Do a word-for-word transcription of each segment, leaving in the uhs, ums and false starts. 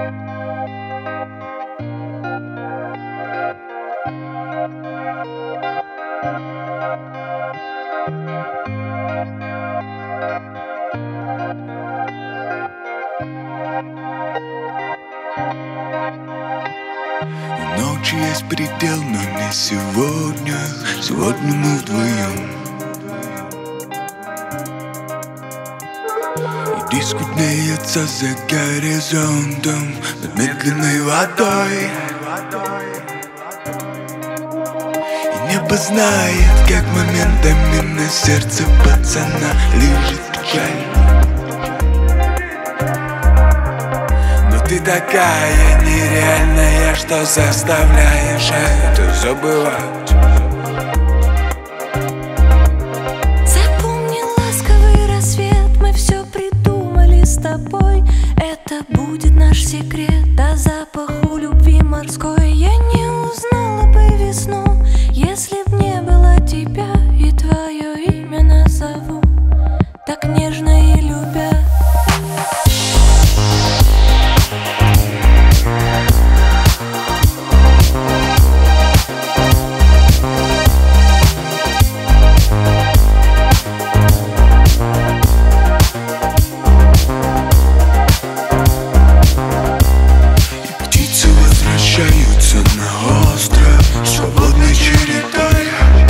У ночи есть предел, но не сегодня. Сегодня мы вдвоем. И дискутнеется за горизонтом над медленной водой. И небо знает, как моментами на сердце пацана лежит печаль. Ты такая нереальная, что заставляешь это забывать. Запомни ласковый рассвет, мы все придумали с тобой. Это будет наш секрет, а запаху любви морской я не узнала бы весну, если б не было тебя и твое имя назову, так нежно и любя. Возвращаются на остров свободной чередой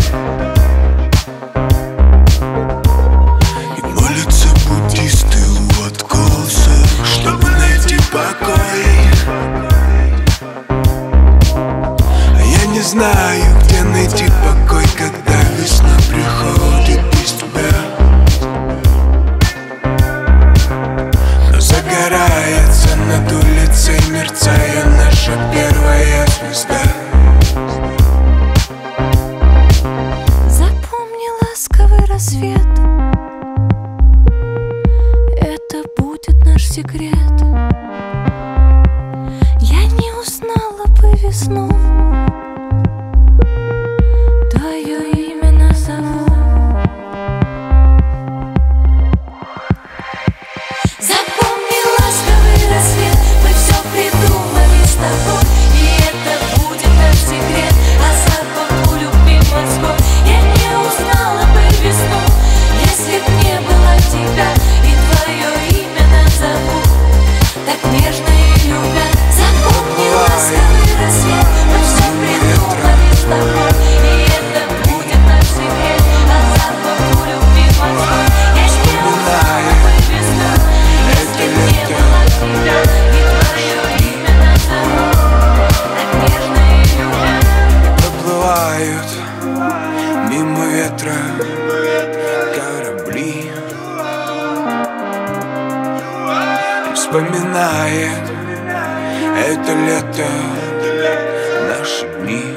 и молятся буддисты у откосов, чтобы найти покой. А я не знаю, где найти покой, когда весна приходит без тебя. Но загорается над улицей, мерцая наша первая звезда. Запомни ласковый рассвет, это будет наш секрет. Я не узнала бы весну, твое имя назову. Запомни ласковый рассвет, мы все придумали с тобой, и это будет наш секрет, а запаху любви морской я не узнала бы весну, если б не было тебя и твое имя назову, так нежно и любя. Запомни ласковый рассвет, мы все придумали с тобой, и это будет наш секрет, а запаху любви морской я не узнала бы весну, если б не было тебя и твое имя назову, так нежно и любя. Проплывают мимо ветра корабли, вспоминая это лето, наши дни.